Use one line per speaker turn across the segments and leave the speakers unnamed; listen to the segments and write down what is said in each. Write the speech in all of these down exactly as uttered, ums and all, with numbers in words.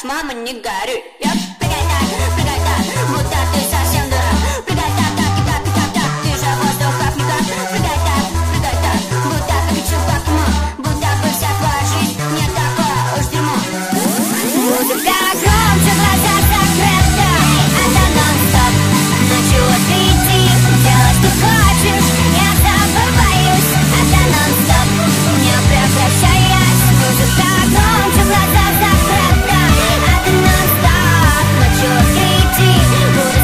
мама, не горюй. Я прыгай так, прыгай так, будто ты совсем дурак. Прыгай так, так и так и так, так, ты же воздух как никак. Прыгай так, прыгай так, будто как чувак мой, будто бы вся твоя жизнь не такое уж дерьмо. Музыка громче, глаза закрыты, это нон-стоп. Ночью отойти, делай, что хочешь, я забываюсь, это нон-стоп. Не прекращаясь, музыка громче, глаза закрыты, это нон-стоп. Ночью отойти,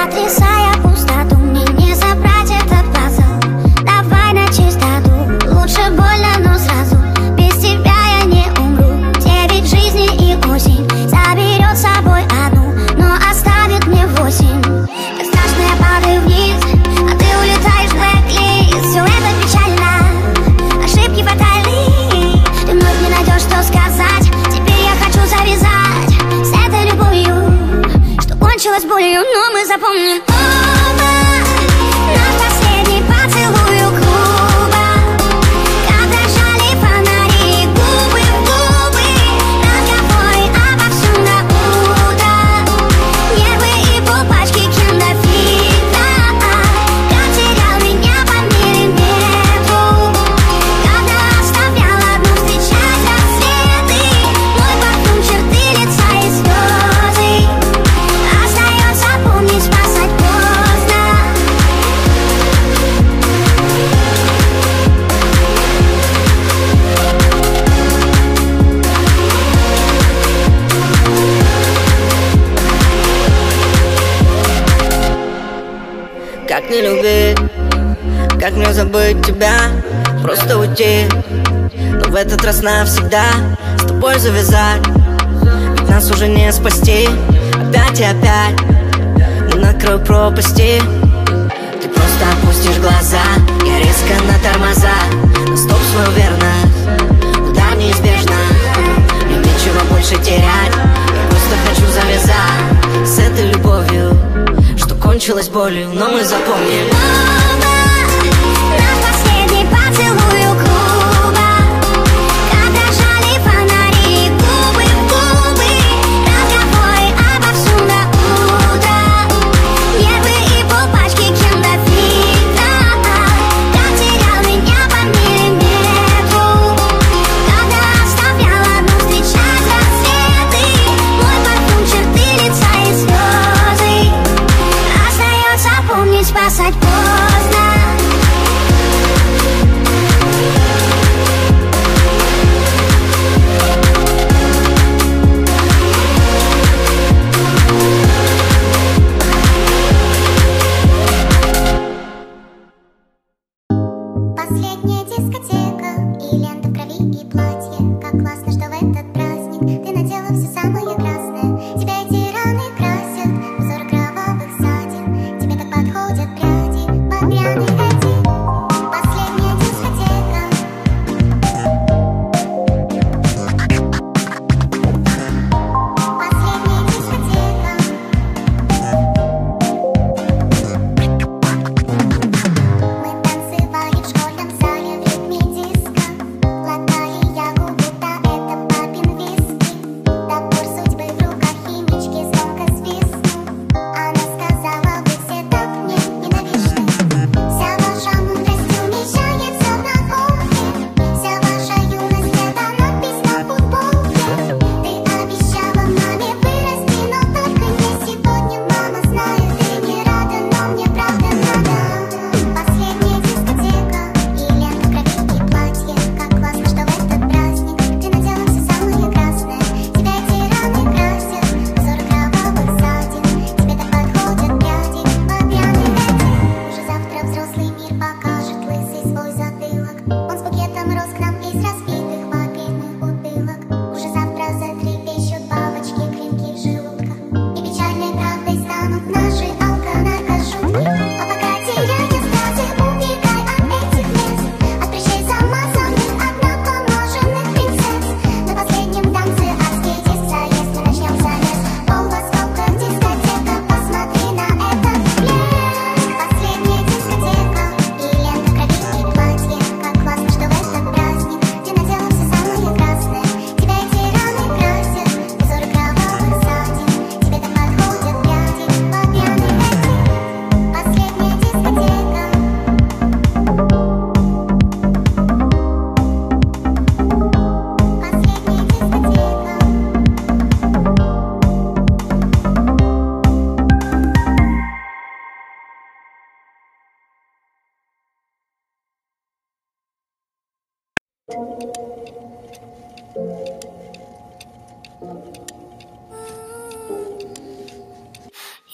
сотрясая пустоту. Мне не забрать этот пазл, давай на чистоту. Лучше больно, но сразу, без тебя я не умру. Девять жизней и осень заберет с собой одну, но оставит мне восемь. Так страшно, я падаю вниз, а ты улетаешь в блэк-лист. Все это печально, ошибки фатальны. Ты вновь не найдешь, что сказать. Теперь я хочу завязать с этой любовью, что кончилось болью, но мы запомним оба наш последний поцелуй у клуба. Как дрожали фонари, губы в губы, разговоры обо всем до утра. Нервы и полпачки кендофита. Как терял меня по миллиметру, когда оставлял одну встречать рассветы. Мой парфюм, черты лица и слезы. Остается помнить, спасать поздно.
Как не любить, как мне забыть тебя, просто уйти, но в этот раз навсегда с тобой завязать. Ведь нас уже не спасти, опять и опять мы на краю пропасти. Ты просто опустишь глаза, я резко на тормоза, на стоп свою верность, удар неизбежно. Мне нечего больше терять, я просто хочу завязать с этой любовью, что кончилось болью, но мы запомним
Оба наш последний поцелуй у клуба. Как дрожали фонари, губы в губы, разговоры обо всем до утра. Нервы и полпачки кендофита. Как терял меня по миллиметру, когда оставлял одну встречать рассветы. Мой парфюм, черты лица и слезы. Остается помнить, спасать поздно.
Последняя дискотека и лента в крови и платье. Как классно, что в этот праздник ты надела все самое красное. Тебя эти раны красят, узоры кровавых ссадин. Тебе так подходят пряди, багряные эти. Последняя дискотека. Последняя дискотека. Мы танцевали в школьном зале в ритме диска. Глотали ягоду, да это папин виски. Топор судьбы в руках химички звонко свистнул. Она сказала, вы все так мне ненавистны. Вся ваша мудрость умещается в науке. Вся ваша юность это надпись на футболке. Ты обещала маме вырасти, но только не сегодня. Мама знает, ты не рада, но мне правда надо. Последняя дискотека и лента в крови и платье. Как классно, что в этот праздник ты надела все самое красное. Тебя эти раны красят, узоры кровавых ссадин. Тебе так подходят пряди, багряные эти. Уже завтра взрослый мир покажет лысый свой затылок. Он с букетом роз к нам из разбитых папиных бутылок. Уже завтра затрепещут бабочки, клинки в желудках. И печальной правдой станут наши алко-наркошутки. А пока теряя страсти, убегай от этих мест. От прыщей замазанных, от напоможенных принцесс. На последнем танце адский диск заезд, мы начнем замес. Пол воскока, дискотека, посмотри на этот лес. Последняя дискотека и лента в крови и платье. Как классно, что в этот праздник ты надела все самое красное. Тебя эти раны красят, узоры кровавых ссадин. Тебе так подходят пряди, багряные эти. Последняя дискотека. Последняя дискотека.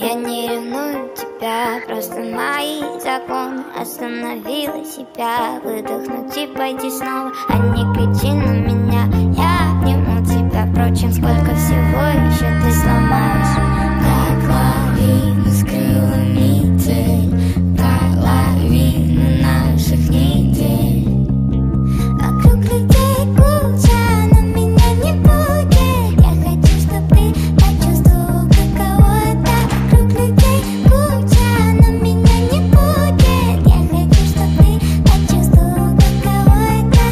Я не ревную тебя, просто мои законы. Остановила себя, выдохнуть и пойти снова. А не кричи на меня, я обниму тебя. Впрочем, сколько всего еще ты сломаешь. Как лавина скрыла метель, половину наших недель. Вокруг людей куча, но меня не будет. Я хочу, чтоб ты почувствовал, каково это. Вокруг людей куча, но меня не будет. Я хочу, чтоб ты почувствовал, каково это.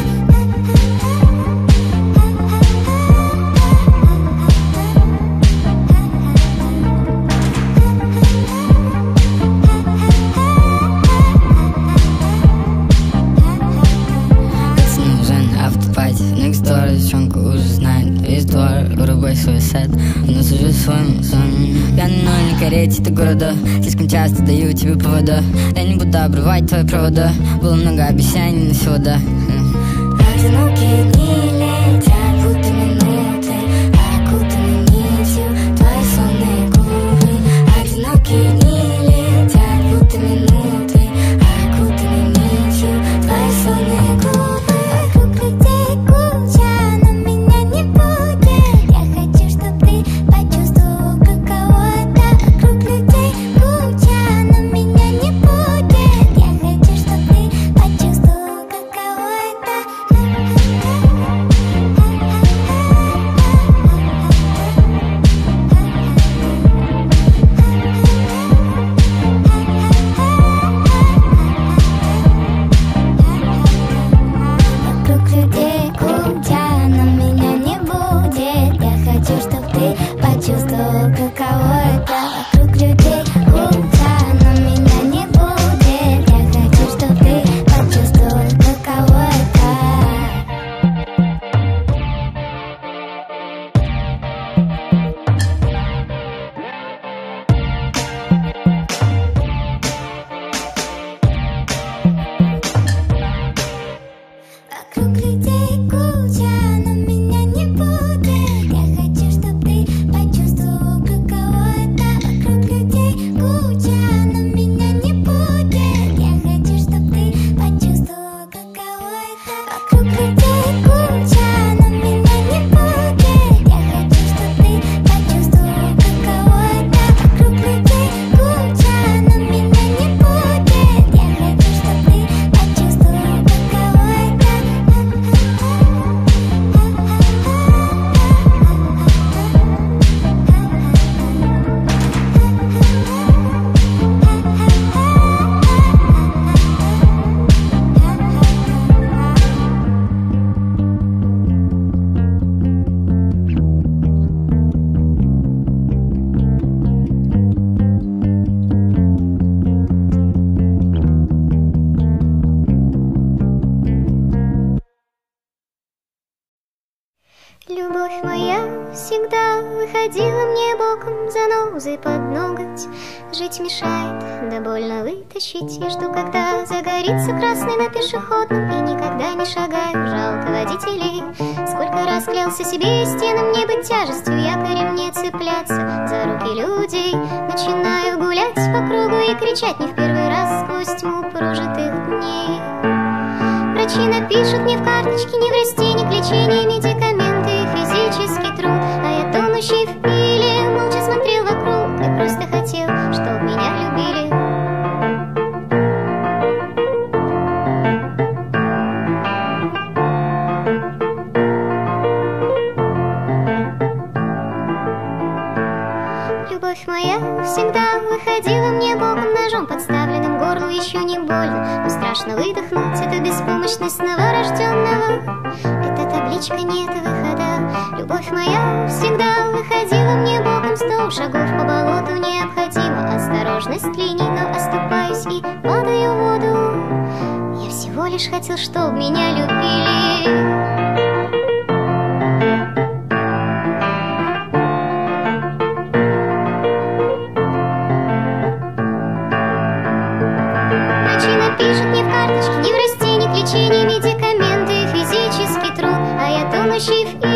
Next door, девчонка уже знает весь двор, грубый суисайд. У нас уже свой музон. Я на ноль на карете до города, слишком часто даю тебе повода. Я не буду обрывать твои провода, было много обещаний на сегодня.
Одинокие дни летят, будто минуты, окутаны нитью твои сонные губы. Одинокие дни летят, будто минуты, окутаны нитью твои сонные губы. Вокруг людей куча, но меня не будет. Я хочу, чтоб ты почувствовал, каково это. Вокруг людей куча, но меня не будет. Я хочу, чтоб ты почувствовал, каково это. Вокруг людей куча, но меня не будет. Я хочу, чтоб ты почувствовал, каково это. Вокруг людей куча, но меня не будет. Я хочу, чтоб ты почувствовал, каково это. Вокруг людей куча, но меня не будет. Я хочу, чтоб ты почувствовал, каково это. Вокруг людей куча, но меня не будет. Я хочу, чтоб ты почувствовал, каково это. Вокруг людей куча, но меня не будет. Я хочу, чтоб ты почувствовал, каково это. Вокруг людей куча, но меня не будет. Я хочу, чтоб ты почувствовал, каково это. Любовь моя всегда выходила мне боком, занозой под ноготь. Жить мешает, да больно вытащить. Я жду, когда загорится красный на пешеходном, и никогда не шагаю, жалко водителей. Сколько раз клялся себе и стенам не быть тяжестью, якорем не цепляться за руки людей. Начинаю гулять по кругу и кричать не в первый раз сквозь тьму прожитых дней. Врачи напишут мне в карточке не в растениях лечение, медикаменты и физический труд. А я тонущий в пиле молча смотрел вокруг и просто хотел, чтоб меня любили. Любовь моя всегда выходила мне боком, ножом подставленным горлу еще не больно, но страшно выдохнуть эту беспомощность новорожденного. Эта табличка нет выхода. Любовь моя всегда выходила мне боком, сто шагов по болоту необходимо. Осторожность линий, но оступаюсь и падаю в воду. Я всего лишь хотел, чтоб меня любили. Пишут мне в карточке не в растениях лечение, медикаменты, физический труд. А я тонущий в